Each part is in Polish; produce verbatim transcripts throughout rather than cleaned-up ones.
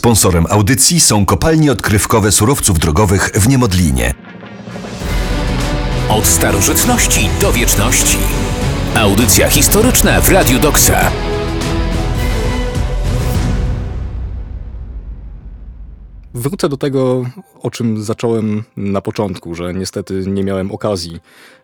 Sponsorem audycji są kopalnie odkrywkowe surowców drogowych w Niemodlinie. Od starożytności do wieczności. Audycja historyczna w Radiu Doksa. Wrócę do tego, o czym zacząłem na początku, że niestety nie miałem okazji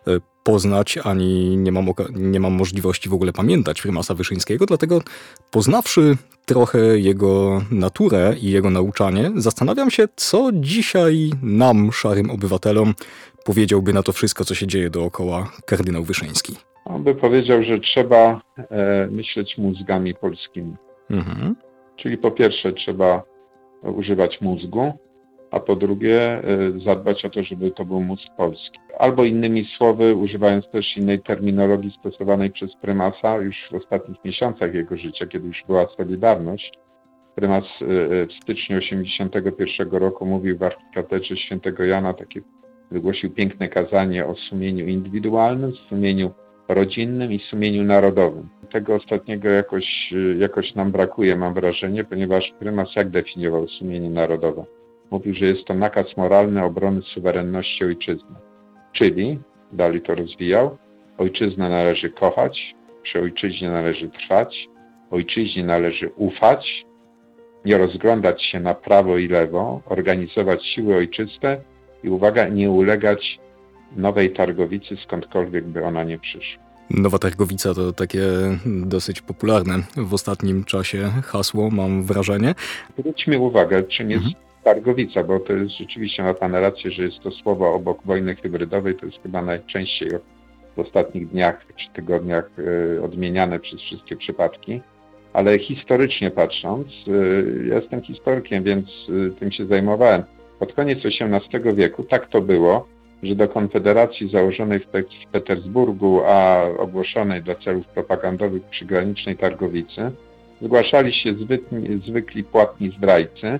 poznać, ani nie mam, oka- nie mam możliwości w ogóle pamiętać prymasa Wyszyńskiego, dlatego poznawszy trochę jego naturę i jego nauczanie, zastanawiam się, co dzisiaj nam, szarym obywatelom, powiedziałby na to wszystko, co się dzieje dookoła kardynał Wyszyński. On by powiedział, że trzeba e, myśleć mózgami polskimi. Mhm. Czyli po pierwsze trzeba używać mózgu, a po drugie y, zadbać o to, żeby to był mózg polski. Albo innymi słowy, używając też innej terminologii stosowanej przez prymasa już w ostatnich miesiącach jego życia, kiedy już była Solidarność. Prymas y, y, w styczniu osiemdziesiątego pierwszego roku mówił w archikatedrze świętego Jana, takie wygłosił piękne kazanie o sumieniu indywidualnym, sumieniu rodzinnym i sumieniu narodowym. Tego ostatniego jakoś, jakoś nam brakuje, mam wrażenie, ponieważ prymas jak definiował sumienie narodowe? Mówił, że jest to nakaz moralny obrony suwerenności ojczyzny. Czyli, dalej to rozwijał, ojczyznę należy kochać, przy ojczyźnie należy trwać, ojczyźnie należy ufać, nie rozglądać się na prawo i lewo, organizować siły ojczyste i, uwaga, nie ulegać nowej targowicy, skądkolwiek by ona nie przyszła. Nowa Targowica to takie dosyć popularne w ostatnim czasie hasło, mam wrażenie. Zwróćmy uwagę, czym jest Mhm. targowica, bo to jest rzeczywiście, ma Pan rację, że jest to słowo obok wojny hybrydowej, to jest chyba najczęściej w ostatnich dniach czy tygodniach y, odmieniane przez wszystkie przypadki. Ale historycznie patrząc, y, ja jestem historykiem, więc y, tym się zajmowałem. Pod koniec osiemnastego wieku tak to było, że do Konfederacji założonej w, Pe- w Petersburgu, a ogłoszonej dla celów propagandowych przygranicznej Targowicy, zgłaszali się zwykli, zwykli płatni zdrajcy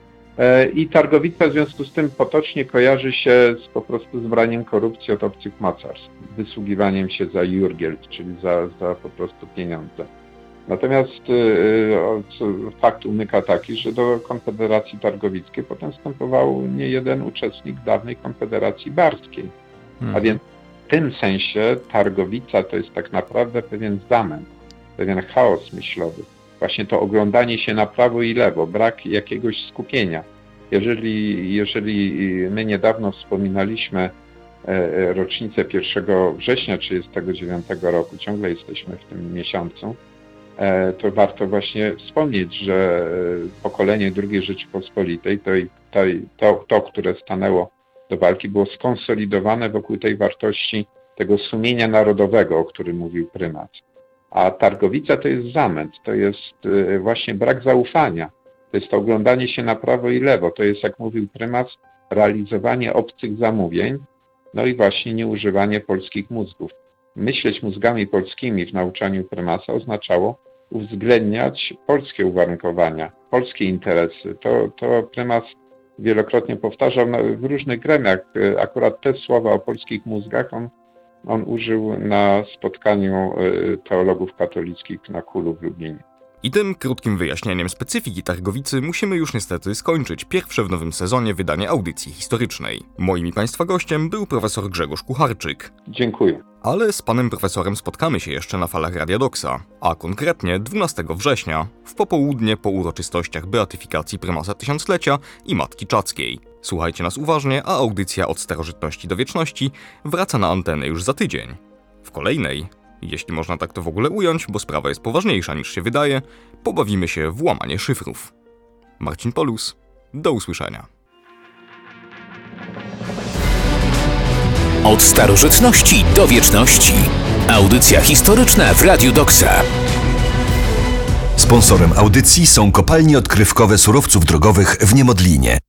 e, i Targowica w związku z tym potocznie kojarzy się z, po prostu z braniem korupcji od obcych mocarstw, wysługiwaniem się za jurgielt, czyli za, za po prostu pieniądze. Natomiast e, fakt umyka taki, że do Konfederacji Targowickiej potem wstępował nie jeden uczestnik dawnej Konfederacji Barskiej. Hmm. A więc w tym sensie Targowica to jest tak naprawdę pewien zamęt, pewien chaos myślowy. Właśnie to oglądanie się na prawo i lewo, brak jakiegoś skupienia. Jeżeli, jeżeli my niedawno wspominaliśmy e, rocznicę pierwszego września tysiąc dziewięćset trzydziestego dziewiątego roku, ciągle jesteśmy w tym miesiącu, to warto właśnie wspomnieć, że pokolenie drugiej Rzeczypospolitej, to, to, to, to, które stanęło do walki, było skonsolidowane wokół tej wartości tego sumienia narodowego, o którym mówił prymas. A Targowica to jest zamęt, to jest właśnie brak zaufania, to jest to oglądanie się na prawo i lewo, to jest, jak mówił prymas, realizowanie obcych zamówień, no i właśnie nieużywanie polskich mózgów. Myśleć mózgami polskimi w nauczaniu prymasa oznaczało uwzględniać polskie uwarunkowania, polskie interesy. To, to prymas wielokrotnie powtarzał w różnych gremiach. Akurat te słowa o polskich mózgach on, on użył na spotkaniu teologów katolickich na Kulu w Lublinie. I tym krótkim wyjaśnieniem specyfiki Targowicy musimy już niestety skończyć pierwsze w nowym sezonie wydanie audycji historycznej. Moim i Państwa gościem był profesor Grzegorz Kucharczyk. Dziękuję. Ale z panem profesorem spotkamy się jeszcze na falach Radia Doksa, a konkretnie dwunastego września, w popołudnie po uroczystościach beatyfikacji prymasa tysiąclecia i Matki Czackiej. Słuchajcie nas uważnie, a audycja od starożytności do wieczności wraca na antenę już za tydzień. W kolejnej, jeśli można tak to w ogóle ująć, bo sprawa jest poważniejsza niż się wydaje, pobawimy się w łamanie szyfrów. Marcin Polus, do usłyszenia. Od starożytności do wieczności. Audycja historyczna w Radiu Doksa. Sponsorem audycji są kopalnie odkrywkowe surowców drogowych w Niemodlinie.